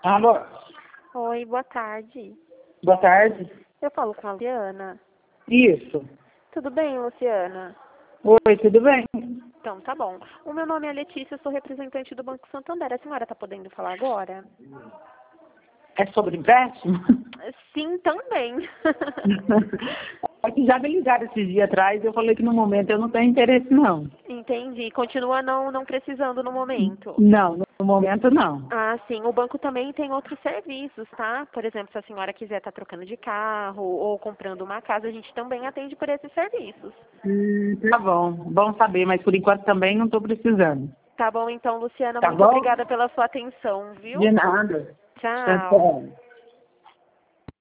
Alô, Oi, boa tarde. boa tarde. Eu falo com a Luciana. Isso. Tudo bem, Luciana? Oi, tudo bem? Então, tá bom. O meu nome é Letícia, eu sou representante do Banco Santander. A senhora está podendo falar agora? É sobre empréstimo? Sim, também. É que já me ligaram esses dias atrás e eu falei que no momento eu não tenho interesse, não. Entendi. Continua não precisando no momento. Não, no momento não. Ah, sim. O banco também tem outros serviços, tá? Por exemplo, se a senhora quiser estar trocando de carro ou comprando uma casa, a gente também atende por esses serviços. Tá bom, bom saber, mas por enquanto também não estou precisando. Tá bom, então, Luciana, Tá muito bom? obrigada pela sua atenção, viu? De nada. Tchau. Tchau.